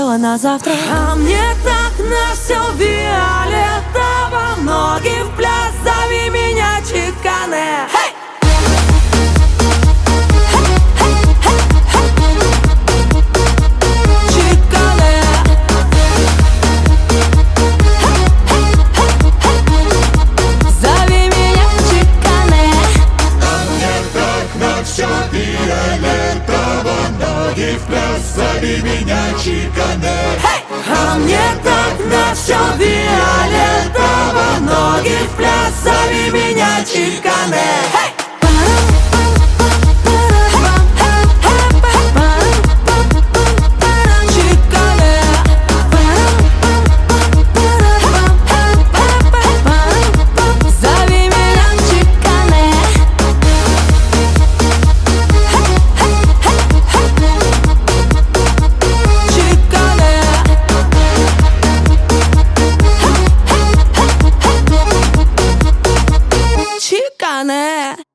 сказала на завтра. А мне так на все фиолетово, ноги в пляс, зови меня Чикане. Ноги в пляс, зови меня Чикане. А мне так на все фиолетово, ноги в пляс, зови меня Чикане. Чикане.